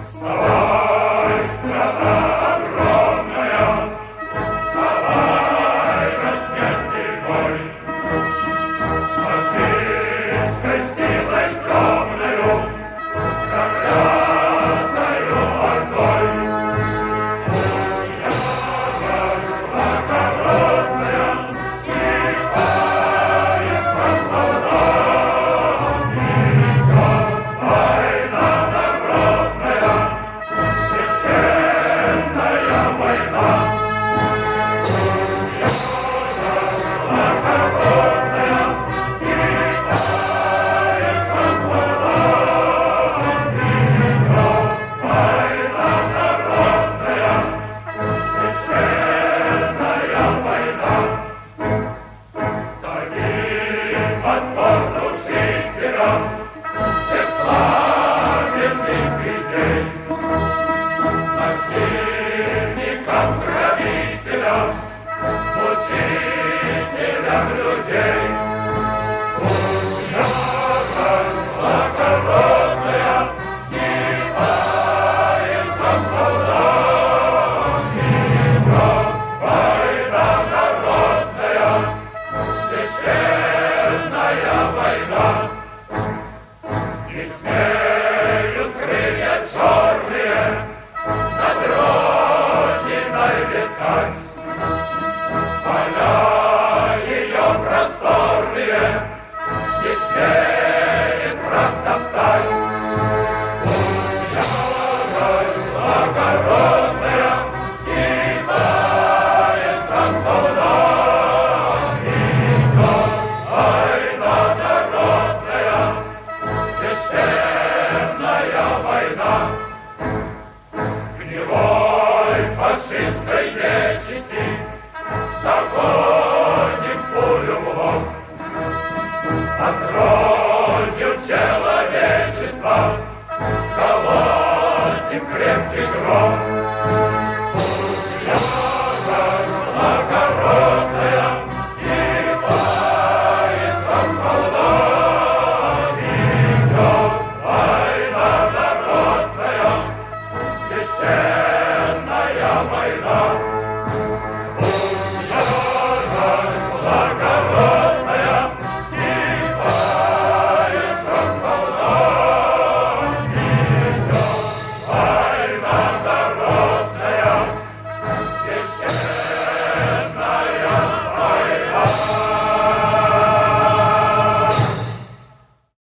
Вставай, страна огромная, вставай, рассветный бой, с фашистской силой темною, с проклятою ордой. Пусть ярость благородная вскипает под полковником. Война народная, священная война. Пусть ярость благородная вскипает под полковником. Война народная, священная война. Давид подпор душителя всех пламенных идей, насильникам грабителя, мучителям людей. Пусть ярость благородная вскипает под полковником. Война народная, священная война. Не смеют крылья черные над родиной летать, поля ее просторные не смеет враг топтать. Пусть ярость благородная вскипает под полковником. Война народная, священная война. Гнилой фашистской нечисти загоним пулю в лоб. Отродью человечества сколотим крепкий гроб.